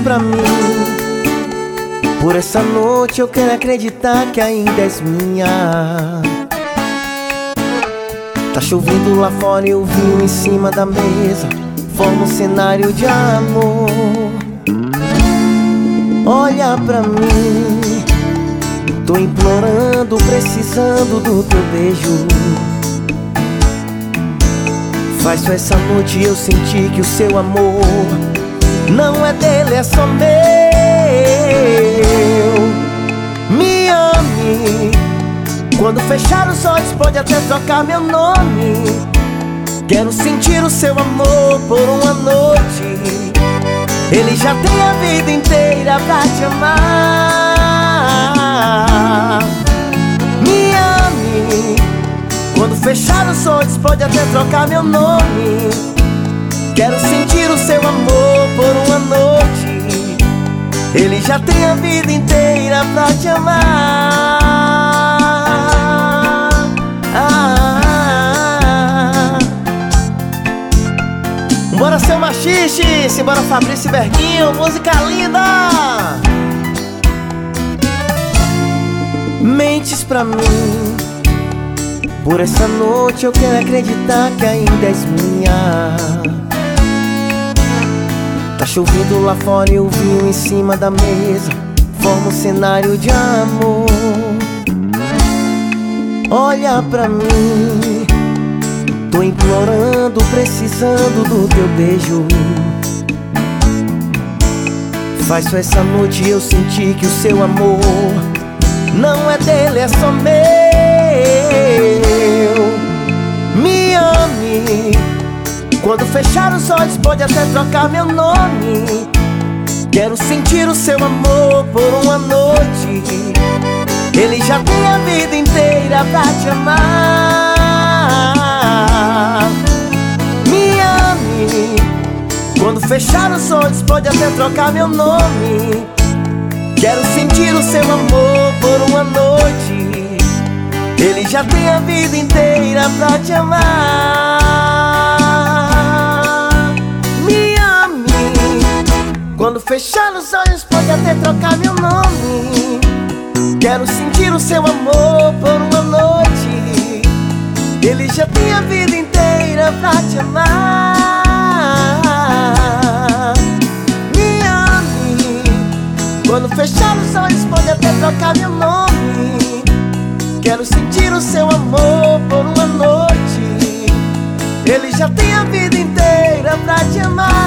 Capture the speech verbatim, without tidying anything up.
pra mim. Por essa noite eu quero acreditar que ainda és minha. Tá chovendo lá fora e o vinho em cima da mesa forma um cenário de amor. Olha pra mim, tô implorando, precisando do teu beijo. Faz só essa noite eu senti que o seu amor não é dele, é só meu. Me ame. Quando fechar os olhos pode até trocar meu nome. Quero sentir o seu amor por uma noite. Ele já tem a vida inteira pra te amar. Me ame. Quando fechar os olhos pode até trocar meu nome. Quero sentir o seu amor por uma noite. Ele já tem a vida inteira pra te amar. ah. Bora seu machixe, simbora Fabrício Berguinho, música linda. Mentes pra mim. Por essa noite eu quero acreditar que ainda és minha. Tá chovendo lá fora e o vinho em cima da mesa forma um cenário de amor. Olha pra mim, tô implorando, precisando do teu beijo. Faz só essa noite eu senti que o seu amor não é dele, é só meu. Me ame. Quando fechar os olhos pode até trocar meu nome. Quero sentir o seu amor por uma noite. Ele já tem a vida inteira pra te amar. Me ame. Quando fechar os olhos pode até trocar meu nome. Quero sentir o seu amor por uma noite. Ele já tem a vida inteira pra te amar. Me ame. Quando fechar os olhos pode até trocar meu nome. Quero sentir o seu amor por uma noite. Ele já tem a vida inteira pra te amar. Me ame. Quando fechar os olhos pode até trocar meu nome. Quero sentir o seu amor por uma noite. Ele já tem a vida inteira pra te amar.